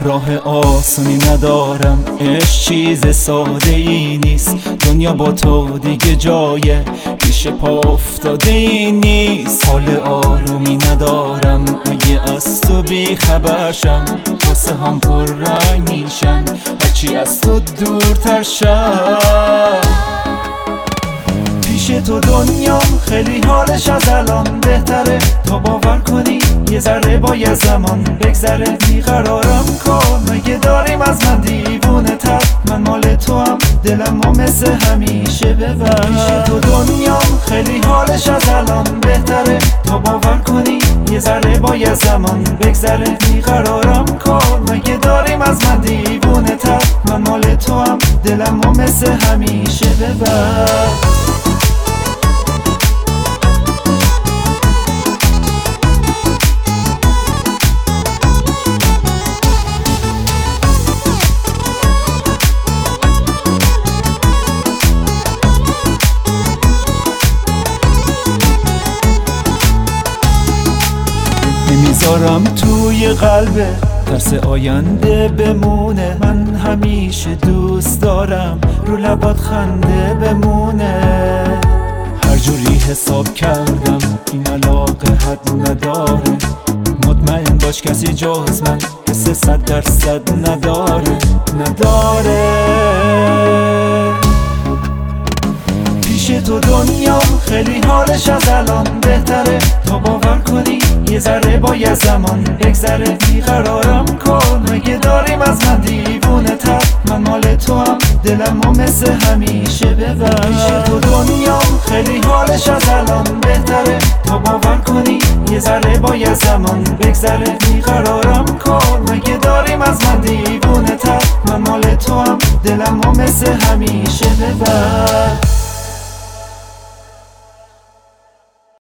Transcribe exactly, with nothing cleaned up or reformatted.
راه آسونی ندارم، عشق چیز ساده ای نیست. دنیا با تو دیگه جای پیش پا افتاده ای نیست. حال آرومی ندارم اگه از تو بی خبرشم. واسه هم پر رنگ میشن هرچی از تو دورتر شم. پیش تو دنیام خیلی حالش از الان بهتره. تا باور کنی یه ذره باید زمان بگذره. بیقرارم کن مگه داریم از من دیوونه تر. من مال تو هم دلم و مثل همیشه ببر. پیش تو دنیام خیلی حالش از الان بهتره. تا باور کنی یه ذره باید زمان بگذره. بیقرارم کن مگه داریم از من دیوونه تر. من مال تو هم دلم و مثل همیشه ببر. نمیذارم توی قلبه ترس آینده بمونه. من همیشه دوست دارم رو لبات خنده بمونه. هر جوری حساب کردم این علاقه حد نداره. مطمئن باش کسی جز من حس صد درصد نداره نداره. پیش تو دنیام خیلی حالش از الان بهتره. تا باور کنی یه ذره باید زمان بگذره. بیقرارم کن مگه داریم از من دیوونه تر. من مال تو هم دلم و مثل همیشه ببر. پیش تو دنیام خیلی حالش از الان بهتره. تا باور کنی یه ذره باید زمان بگذره. بیقرارم کن مگه داریم از من دیوونه تر. من مال تو هم دلم و مثل همیشه ببر.